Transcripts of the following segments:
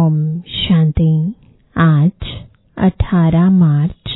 ओम शांति। आज 18 मार्च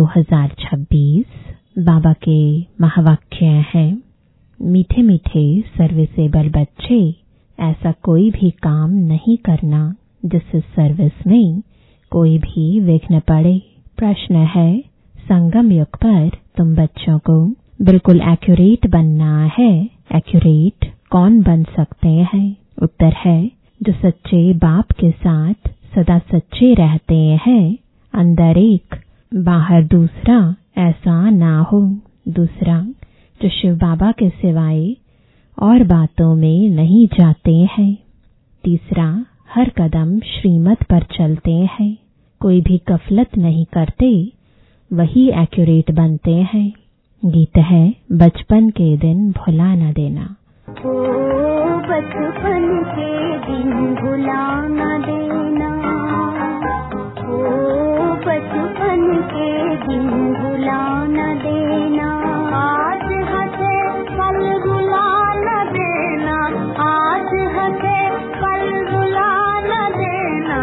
2026 बाबा के महावाक्य हैं। मीठे मीठे सर्विसेबल बच्चे, ऐसा कोई भी काम नहीं करना जिससे सर्विस में कोई भी विघ्न पड़े। प्रश्न है, संगम युग पर तुम बच्चों को बिल्कुल एक्यूरेट बनना है। एक्यूरेट कौन बन सकते हैं? उत्तर है, जो सच्चे बाप के साथ सदा सच्चे रहते हैं। अंदर एक बाहर दूसरा ऐसा ना हो। दूसरा, जो शिव बाबा के सिवाय और बातों में नहीं जाते हैं। तीसरा, हर कदम श्रीमत पर चलते हैं, कोई भी गफलत नहीं करते, वही एक्यूरेट बनते हैं। गीत है, बचपन के दिन भुला न देना। ओ बचपन के दिन भुला न देना, ओ बचपन के दिन भुला न देना। आज हंसे कल रुला न देना, आज हंसे कल रुला न देना।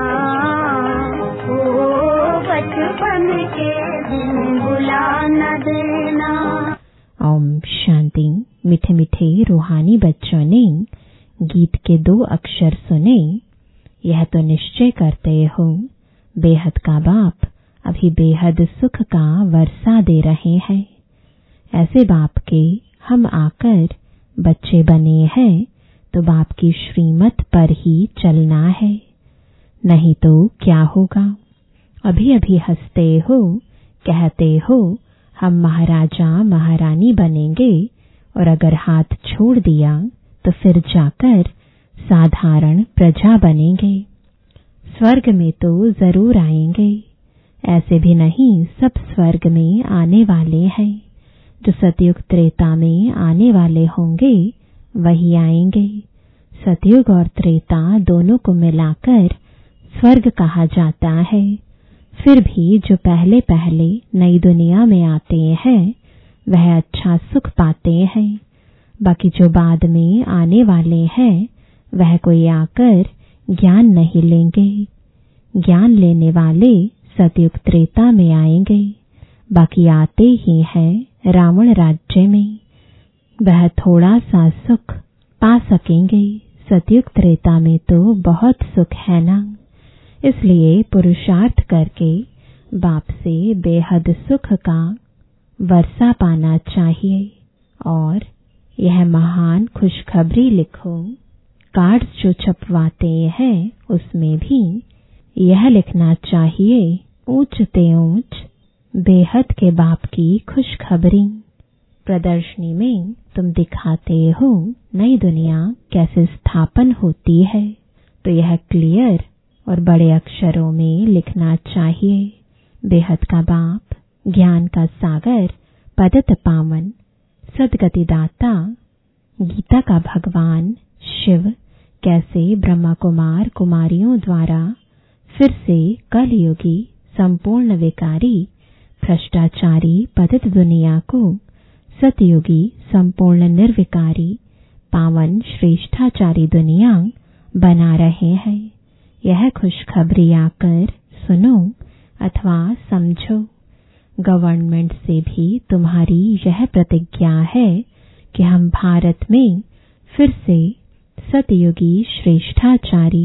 ओ बचपन के दिन भुला न देना। ओम शांति। मीठे मीठे रूहानी बच्चों ने गीत के 2 अक्षर सुने। यह तो निश्चय करते हो, बेहद का बाप अभी बेहद सुख का वर्षा दे रहे हैं। ऐसे बाप के हम आकर बच्चे बने हैं, तो बाप की श्रीमत पर ही चलना है, नहीं तो क्या होगा। अभी अभी हंसते हो, कहते हो हम महाराजा महारानी बनेंगे, और अगर हाथ छोड़ दिया तो फिर जाकर साधारण प्रजा बनेंगे। स्वर्ग में तो जरूर आएंगे, ऐसे भी नहीं सब स्वर्ग में आने वाले हैं। जो सतयुग त्रेता में आने वाले होंगे वही आएंगे। सतयुग और त्रेता दोनों को मिलाकर स्वर्ग कहा जाता है। फिर भी जो पहले पहले नई दुनिया में आते हैं वह अच्छा सुख पाते हैं। बाकी जो बाद में आने वाले हैं वह कोई आकर ज्ञान नहीं लेंगे। ज्ञान लेने वाले सतयुग त्रेता में आएंगे, बाकी आते ही हैं रावण राज्य में। वह थोड़ा सा सुख पा सकेंगे। सतयुग त्रेता में तो बहुत सुख है ना, इसलिए पुरुषार्थ करके बाप से बेहद सुख का वर्षा पाना चाहिए। और यह महान खुशखबरी लिखो। कार्ड्स जो छपवाते हैं उसमें भी यह लिखना चाहिए, ऊंच ते ऊंच बेहद के बाप की खुशखबरी। प्रदर्शनी में तुम दिखाते हो नई दुनिया कैसे स्थापन होती है, तो यह क्लियर और बड़े अक्षरों में लिखना चाहिए। बेहद का बाप, ज्ञान का सागर, पतित पावन, सदगति दाता, गीता का भगवान शिव कैसे ब्रह्मा कुमार कुमारियों द्वारा फिर से कलयुगी संपूर्ण विकारी भ्रष्टाचारी पतित दुनिया को सतयुगी संपूर्ण निर्विकारी पावन श्रेष्ठाचारी दुनिया बना रहे हैं। यह खुशखबरी आकर सुनो अथवा समझो। गवर्नमेंट से भी तुम्हारी यह प्रतिज्ञा है कि हम भारत में फिर से सतयुगी श्रेष्ठाचारी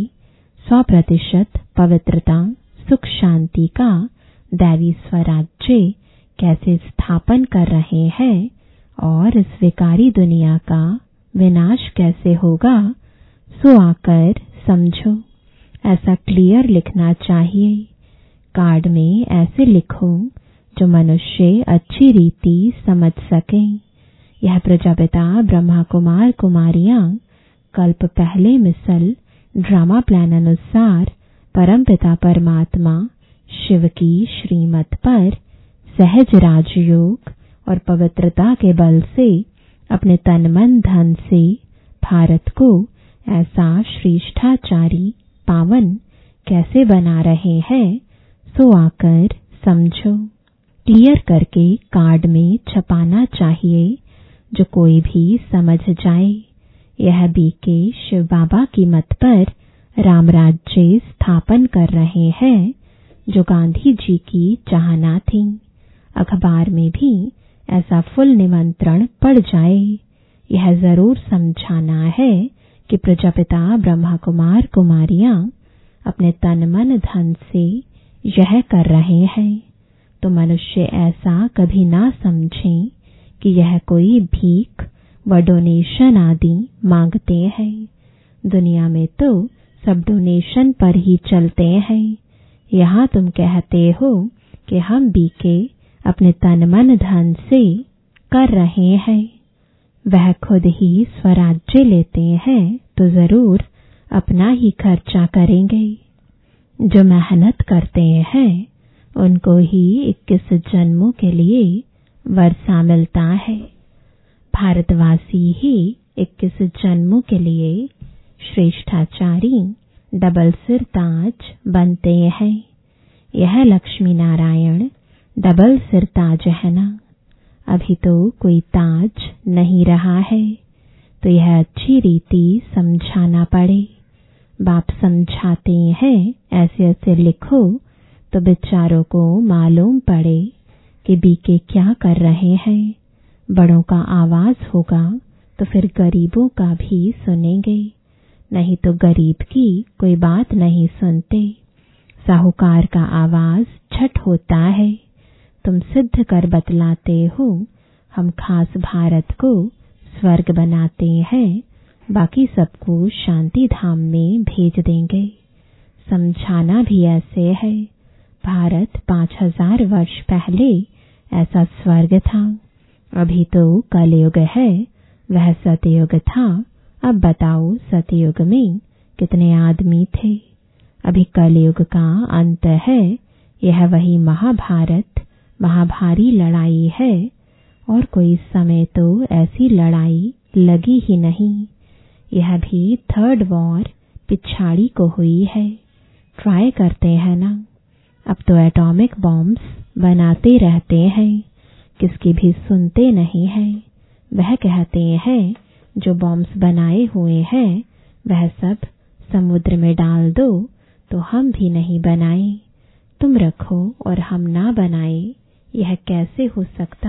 100% पवित्रता सुख शांति का दैवी स्वराज्य कैसे स्थापन कर रहे हैं, और इस विकारी दुनिया का विनाश कैसे होगा, सो आकर समझो। ऐसा क्लियर लिखना चाहिए। कार्ड में ऐसे लिखो जो मनुष्य अच्छी रीति समझ सकें। यह प्रजापिता ब्रह्मा कुमार कुमारियां कल्प पहले मिसल ड्रामा प्लान अनुसार परमपिता परमात्मा शिव की श्रीमत पर सहज राजयोग और पवित्रता के बल से अपने तन मन धन से भारत को ऐसा श्रेष्ठाचारी पावन कैसे बना रहे हैं, सो आकर समझो। क्लियर करके कार्ड में छपाना चाहिए, जो कोई भी समझ जाए। यह बीके शिव बाबा की मत पर राम राज्य स्थापन कर रहे हैं, जो गांधी जी की चाहना थी। अखबार में भी ऐसा फुल निमंत्रण पड़ जाए। यह जरूर समझाना है कि प्रजापिता ब्रह्मा कुमार कुमारियां अपने तन मन धन से यह कर रहे हैं। तो मनुष्य ऐसा कभी ना समझें कि यह कोई भीख व डोनेशन आदि मांगते हैं। दुनिया में तो सब डोनेशन पर ही चलते हैं। यहाँ तुम कहते हो कि हम बीके अपने तन मन धन से कर रहे हैं। वह खुद ही स्वराज्य लेते हैं तो जरूर अपना ही खर्चा करेंगे। जो मेहनत करते हैं उनको ही 21 जन्मों के लिए वर्षा मिलता है। भारतवासी ही 21 जन्मों के लिए श्रेष्ठाचारी डबल सिर ताज बनते हैं। यह लक्ष्मी नारायण डबल सिर ताज है ना। अभी तो कोई ताज नहीं रहा है, तो यह अच्छी रीति समझाना पड़े। बाप समझाते हैं ऐसे ऐसे लिखो तो बेचारों को मालूम पड़े कि बीके क्या कर रहे हैं। बड़ों का आवाज होगा तो फिर गरीबों का भी सुनेंगे, नहीं तो गरीब की कोई बात नहीं सुनते। साहूकार का आवाज छठ होता है। तुम सिद्ध कर बतलाते हो हम खास भारत को स्वर्ग बनाते हैं, बाकी सबको शांति धाम में भेज देंगे। समझाना भी ऐसे है। भारत 5000 वर्ष पहले ऐसा स्वर्ग था। अभी तो कलयुग है, वह सतयुग था। अब बताओ सतयुग में कितने आदमी थे। अभी कलयुग का अंत है। यह वही महाभारत महाभारी लड़ाई है, और कोई समय तो ऐसी लड़ाई लगी ही नहीं। यह भी 3rd वॉर पिछाड़ी को हुई है। ट्राई करते हैं ना। अब तो एटॉमिक बॉम्ब्स बनाते रहते हैं, किसकी भी सुनते नहीं हैं। वह कहते हैं जो बॉम्ब्स बनाए हुए हैं वह सब समुद्र में डाल दो, तो हम भी नहीं बनाए। तुम रखो और हम ना बनाए, यह कैसे हो सकता।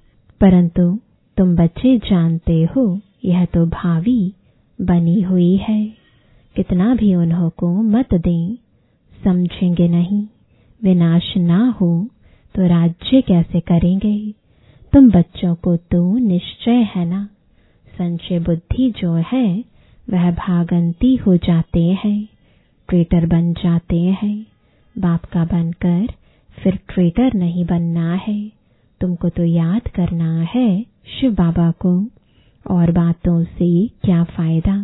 परंतु तुम बच्चे जानते हो यह तो भावी बनी हुई है। कितना भी उन्हों को मत दें, समझेंगे नहीं। विनाश ना हो तो राज्य कैसे करेंगे। तुम बच्चों को तो निश्चय है ना, संशय बुद्धि जो है वह भागंती हो जाते हैं, ट्रेटर बन जाते हैं। बाप का बनकर फिर ट्रेटर नहीं बनना है। तुमको तो याद करना है शिव बाबा को, और बातों से क्या फायदा।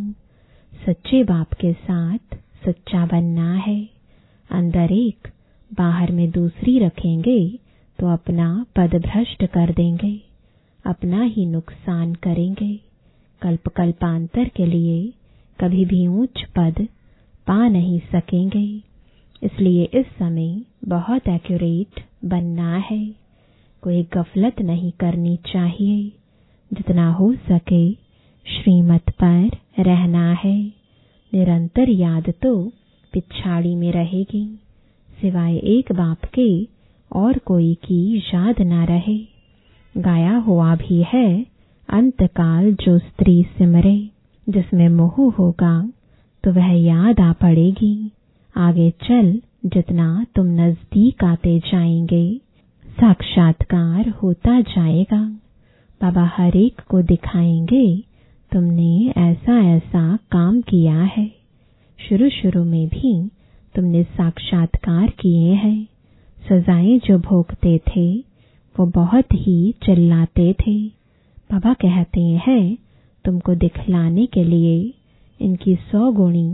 सच्चे बाप के साथ सच्चा बनना है। अंदर एक बाहर में दूसरी रखेंगे तो अपना पद भ्रष्ट कर देंगे, अपना ही नुकसान करेंगे। कल्प कल्पांतर के लिए कभी भी ऊंच पद पा नहीं सकेंगे। इसलिए इस समय बहुत एक्यूरेट बनना है। कोई गफलत नहीं करनी चाहिए। जितना हो सके श्रीमत पर रहना है। निरंतर याद तो पिछाड़ी में रहेगी, सिवाय एक बाप के और कोई की याद ना रहे। गाया हुआ भी है अंतकाल जो स्त्री सिमरे। जिसमें मोह होगा तो वह याद आ पड़ेगी। आगे चल जितना तुम नजदीक आते जाएंगे साक्षात्कार होता जाएगा। बाबा हर एक को दिखाएंगे तुमने ऐसा ऐसा काम किया है। शुरू शुरू में भी तुमने साक्षात्कार किए हैं। सजाएं जो भोगते थे वो बहुत ही चिल्लाते थे। बाबा कहते हैं तुमको दिखलाने के लिए इनकी 100 गुणी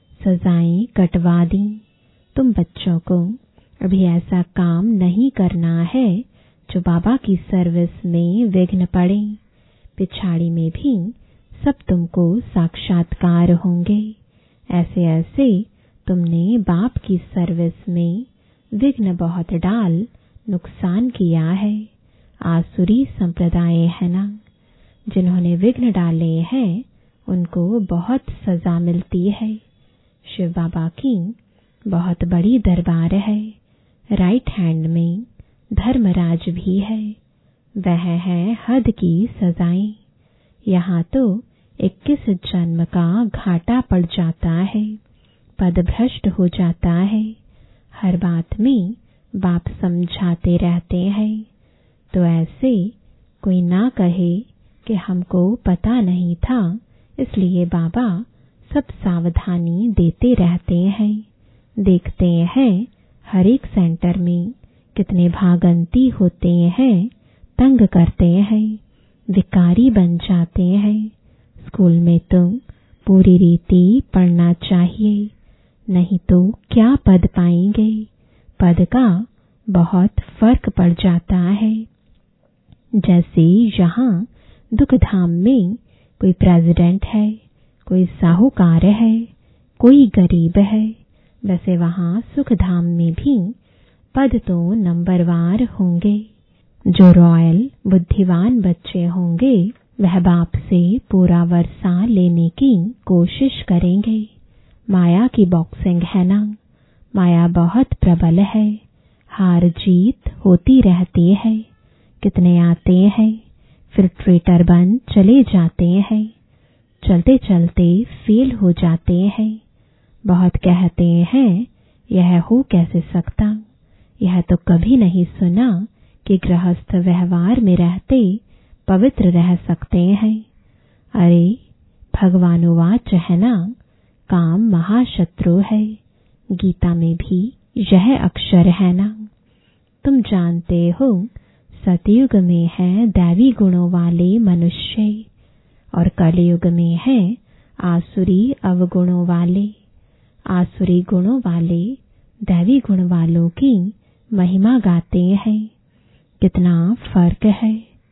सजाएं कटवा दी। तुम बच्चों को अभी ऐसा काम नहीं करना है जो बाबा की सर्विस में विघ्न पड़े। पिछाड़ी में भी सब तुमको साक्षात्कार होंगे। ऐसे ऐसे तुमने बाप की सर्विस में विघ्न बहुत डाल नुकसान किया है। आसुरी संप्रदाय है ना, जिन्होंने विघ्न डाले हैं उनको बहुत सजा मिलती है। शिव बाबा की बहुत बड़ी दरबार है। राइट हैंड में धर्मराज भी है। वह है हद की सजाएं। यहाँ तो 21 जन्म का घाटा पड़ जाता है, पद भ्रष्ट हो जाता है। हर बात में बाप समझाते रहते हैं, तो ऐसे कोई ना कहे कि हमको पता नहीं था, इसलिए बाबा सब सावधानी देते रहते हैं। देखते हैं हर एक सेंटर में कितने भागंती होते हैं, तंग करते हैं, विकारी बन जाते हैं। स्कूल में तो पूरी रीति पढ़ना चाहिए, नहीं तो क्या पद पाएंगे। पद का बहुत फर्क पड़ जाता है। जैसे यहाँ दुख धाम में कोई प्रेसिडेंट है, कोई साहूकार है, कोई गरीब है, वैसे वहाँ सुख धाम में भी पद तो नंबरवार होंगे। जो रॉयल बुद्धिवान बच्चे होंगे वह बाप से पूरा वर्षा लेने की कोशिश करेंगे। माया की बॉक्सिंग है ना, माया बहुत प्रबल है, हार जीत होती रहती है। कितने आते हैं फिर ट्रेटर बन चले जाते हैं, चलते चलते फेल हो जाते हैं। बहुत कहते हैं यह हो कैसे सकता, यह तो कभी नहीं सुना कि गृहस्थ व्यवहार में रहते पवित्र रह सकते हैं। अरे भगवानुवाच है ना, काम महाशत्रु है। गीता में भी यह अक्षर है ना। तुम जानते हो सतयुग में है दैवी गुणों वाले मनुष्य और कलयुग में है आसुरी अवगुणों वाले। आसुरी गुणों वाले दैवी गुण वालों की महिमा गाते हैं। कितना फर्क है।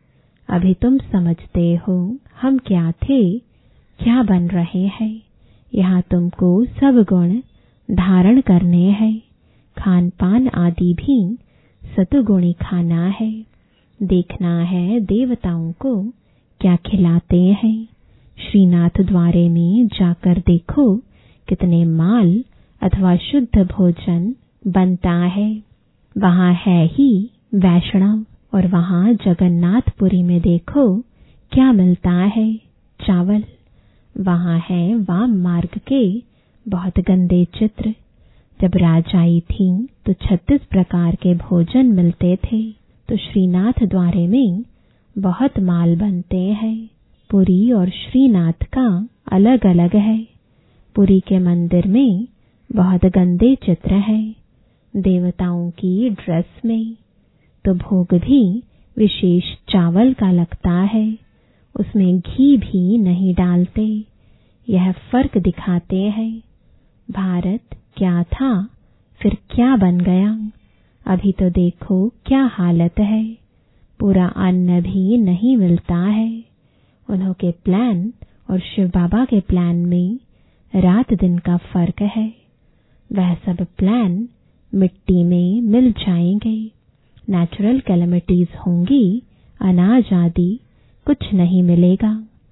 अभी तुम समझते हो हम क्या थे, क्या बन रहे हैं। यहाँ तुमको सब गुण धारण करने हैं। खान पान आदि भी सतुगुणी खाना है। देखना है देवताओं को क्या खिलाते हैं। श्रीनाथ द्वारे में जाकर देखो कितने माल अथवा शुद्ध भोजन बनता है। वहाँ है ही वैष्णव। और वहाँ जगन्नाथपुरी में देखो क्या मिलता है, चावल। वहाँ है वाम मार्ग के बहुत गंदे चित्र। जब राजाई थी तो 36 प्रकार के भोजन मिलते थे। तो श्रीनाथ द्वारे में बहुत माल बनते हैं। पुरी और श्रीनाथ का अलग अलग है। पुरी के मंदिर में बहुत गंदे चित्र हैं, देवताओं की ड्रेस में। तो भोग भी विशेष चावल का लगता है, उसमें घी भी नहीं डालते। यह फर्क दिखाते हैं। भारत क्या था फिर क्या बन गया। अभी तो देखो क्या हालत है। पूरा अन्न भी नहीं मिलता है। उन्हों के प्लान और शिव बाबा के प्लान में रात दिन का फर्क है। वह सब प्लान मिट्टी में मिल जाएंगे। नेचुरल कैलेमिटीज होंगी, अनाज आदि कुछ नहीं मिलेगा।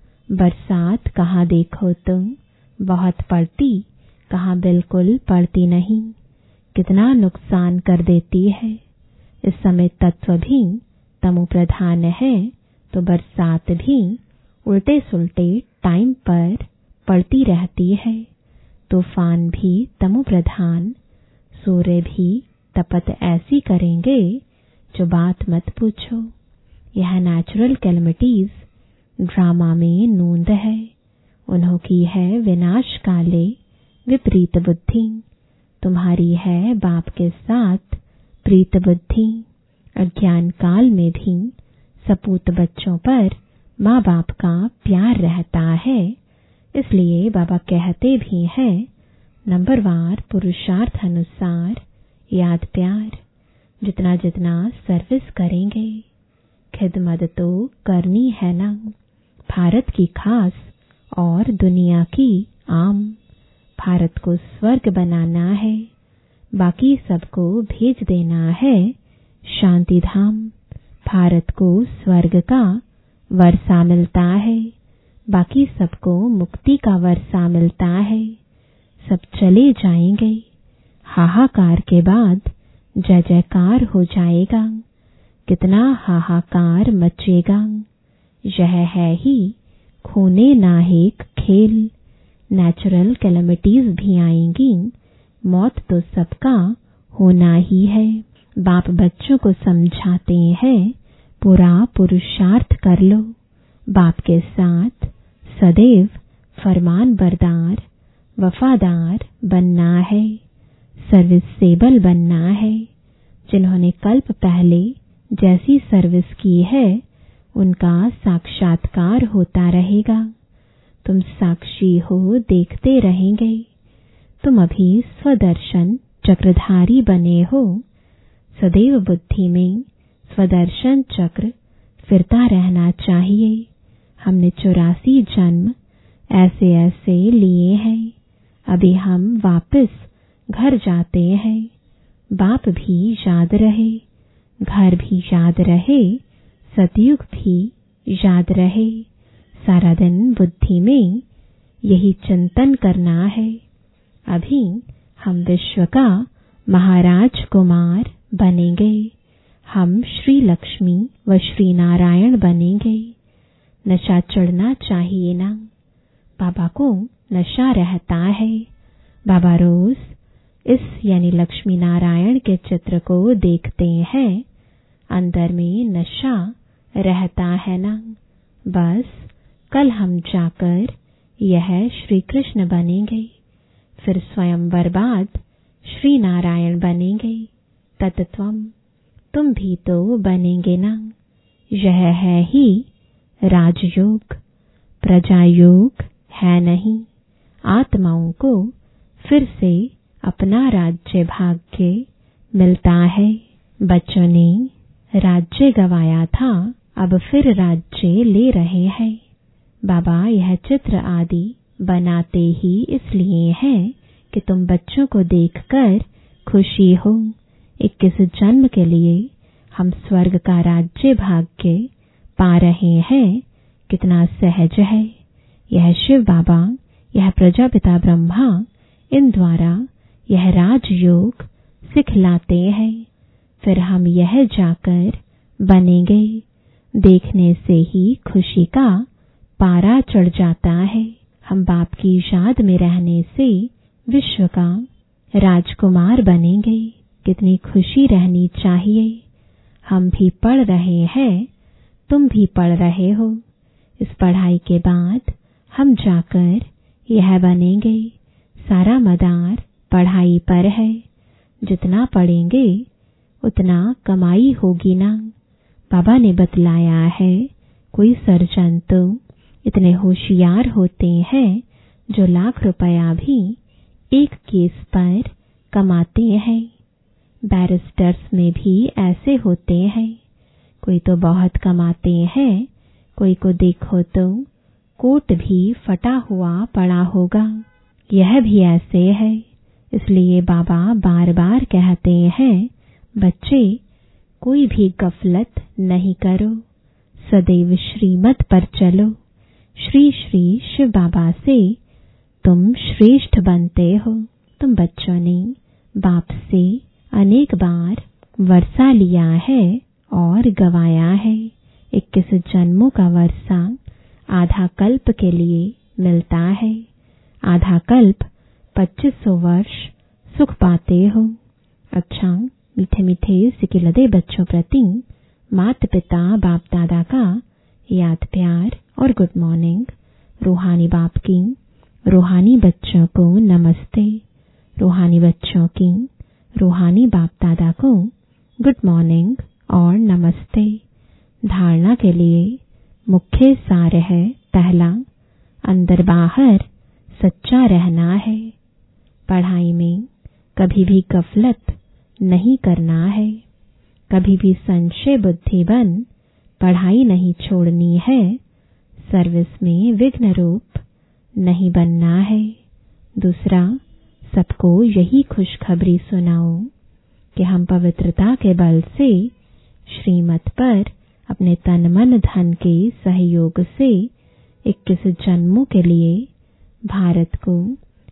बरसात कहाँ देखो तुम बहुत पड़ती, कहाँ बिल्कुल पड़ती नहीं। कितना नुकसान कर देती है। इस समय तत्व भी तमो प्रधान है, तो बरसात भी उल्टे सुल्टे टाइम पर पड़ती रहती है। तूफान भी तमो प्रधान, सूर्य भी तपत ऐसी करेंगे जो बात मत पूछो। यह नेचुरल कैलेमिटीज ड्रामा में नूंद है। उन्हों की है विनाश काले विपरीत बुद्धि। तुम्हारी है बाप के साथ प्रीत बुद्धि। अज्ञान काल में भी सपूत बच्चों पर माँ बाप का प्यार रहता है। इसलिए बाबा कहते भी हैं नंबरवार पुरुषार्थ अनुसार याद प्यार। जितना जितना सर्विस करेंगे, खिदमत तो करनी है ना। भारत की खास और दुनिया की आम। भारत को स्वर्ग बनाना है, बाकी सबको भेज देना है शांति धाम। भारत को स्वर्ग का वर्षा मिलता है, बाकी सबको मुक्ति का वर्षा मिलता है। सब चले जाएंगे। हाहाकार के बाद जय जयकार हो जाएगा। कितना हाहाकार मचेगा। यह है ही खूने नाहेक खेल। नेचुरल कैलेमिटीज भी आएंगी। मौत तो सबका होना ही है। बाप बच्चों को समझाते हैं, पूरा पुरुषार्थ कर लो। बाप के साथ सदैव फरमान बरदार वफादार बनना है। सर्विसेबल बनना है। जिन्होंने कल्प पहले जैसी सर्विस की है उनका साक्षात्कार होता रहेगा। तुम साक्षी हो, देखते रहेंगे। तुम अभी स्वदर्शन चक्रधारी बने हो। सदैव बुद्धि में स्वदर्शन चक्र फिरता रहना चाहिए। हमने 84 जन्म ऐसे ऐसे लिए हैं। अभी हम वापस घर जाते हैं। बाप भी याद रहे, घर भी याद रहे, सतयुग भी याद रहे। सारा दिन बुद्धि में यही चिंतन करना है। अभी हम विश्व का महाराज कुमार बनेंगे। हम श्री लक्ष्मी व श्री नारायण बनेंगे। नशा चढ़ना चाहिए ना। बाबा को नशा रहता है। बाबा रोज इस यानी लक्ष्मी नारायण के चित्र को देखते हैं। अंदर में नशा रहता है ना। बस कल हम जाकर यह श्री कृष्ण बनेंगे। फिर स्वयंवर बाद श्री नारायण बनेंगे। तत्त्वम तुम भी तो बनेंगे ना। यह है ही राजयोग। प्रजायोग है नहीं। आत्माओं को फिर से अपना राज्य भाग्य मिलता है। बच्चों ने राज्य गवाया था, अब फिर राज्य ले रहे हैं। बाबा यह चित्र आदि बनाते ही इसलिए हैं कि तुम बच्चों को देखकर खुशी हो। 21 जन्म के लिए हम स्वर्ग का राज्य भाग्य पा रहे हैं। कितना सहज है। यह शिव बाबा, यह प्रजापिता ब्रह्मा इन द्वारा यह राजयोग सिखलाते हैं। फिर हम यह जाकर बनेंगे। देखने से ही खुशी का पारा चढ़ जाता है। हम बाप की याद में रहने से विश्व का राजकुमार बनेंगे। कितनी खुशी रहनी चाहिए। हम भी पढ़ रहे हैं, तुम भी पढ़ रहे हो। इस पढ़ाई के बाद हम जाकर यह बनेंगे। सारा मदार पढ़ाई पर है। जितना पढ़ेंगे उतना कमाई होगी ना। बाबा ने बतलाया है, कोई सर्जन तो इतने होशियार होते हैं जो लाख रुपया भी एक केस पर कमाते हैं। बैरिस्टर्स में भी ऐसे होते हैं। कोई तो बहुत कमाते हैं, कोई को देखो तो कोट भी फटा हुआ पड़ा होगा। यह भी ऐसे है। इसलिए बाबा बार बार कहते हैं, बच्चे कोई भी गफलत नहीं करो, सदैव श्रीमत पर चलो। श्री श्री शिव बाबा से तुम श्रेष्ठ बनते हो। तुम बच्चों ने बाप से अनेक बार वर्षा लिया है और गवाया है। 21 जन्मों का वर्षा आधा कल्प के लिए मिलता है। आधा कल्प 2500 वर्ष सुख पाते हो। अच्छा, मीठे मीठे सिकिलदे बच्चों प्रति माता पिता बाप दादा का याद प्यार और गुड मॉर्निंग। रूहानी बाप की रूहानी बच्चों को नमस्ते। रूहानी बच्चों की रूहानी बाप दादा को गुड मॉर्निंग और नमस्ते। धारणा के लिए मुख्य सार है, पहला, अंदर बाहर सच्चा रहना है। पढ़ाई में कभी भी गफलत नहीं करना है। कभी भी संशय बुद्धि बन पढ़ाई नहीं छोड़नी है। सर्विस में विघ्न रूप नहीं बनना है। दूसरा, सबको यही खुशखबरी सुनाओ कि हम पवित्रता के बल से श्रीमत पर अपने तन मन धन के सहयोग से 21 जन्मों के लिए भारत को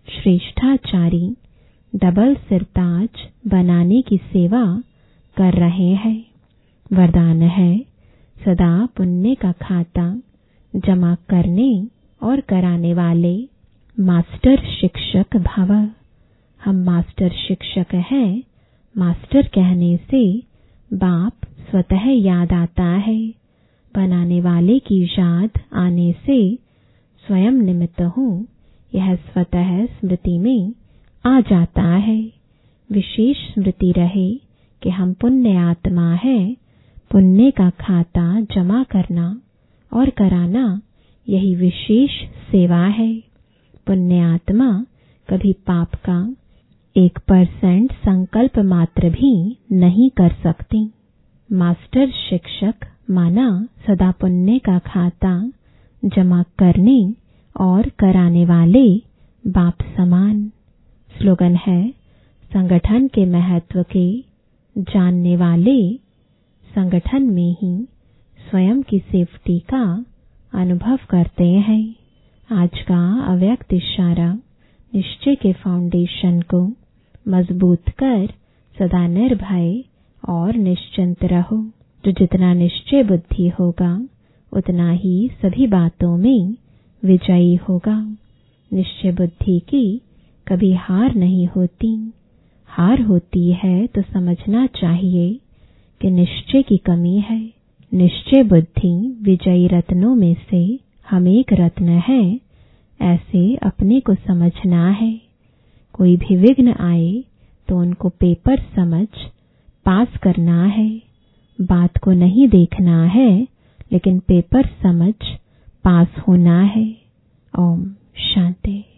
श्रेष्ठाचारी डबल सिरताज बनाने की सेवा कर रहे हैं। वरदान है सदा पुण्य का खाता जमा करने और कराने वाले मास्टर शिक्षक भव। हम मास्टर शिक्षक हैं। मास्टर कहने से बाप स्वतः याद आता है। बनाने वाले की याद आने से स्वयं निमित्त हूँ यह स्वतः स्मृति में आ जाता है। विशेष स्मृति रहे कि हम पुण्य आत्मा है। पुण्य का खाता जमा करना और कराना यही विशेष सेवा है। पुण्य आत्मा कभी पाप का 1% संकल्प मात्र भी नहीं कर सकती। मास्टर शिक्षक माना सदा पुण्य का खाता जमा करने और कराने वाले बाप समान। स्लोगन है संगठन के महत्व के जानने वाले संगठन में ही स्वयं की सेफ्टी का अनुभव करते हैं। आज का अव्यक्त इशारा निश्चय के फाउंडेशन को मजबूत कर सदा निर्भय और निश्चिंत रहो। जो जितना निश्चय बुद्धि होगा उतना ही सभी बातों में विजयी होगा। निश्चय बुद्धि की कभी हार नहीं होती। हार होती है तो समझना चाहिए कि निश्चय की कमी है। निश्चय बुद्धि विजयी रत्नों में से हम एक रत्न है, ऐसे अपने को समझना है। कोई भी विघ्न आए तो उनको पेपर समझ पास करना है। बात को नहीं देखना है लेकिन पेपर समझ पास होना है। ओम शांति।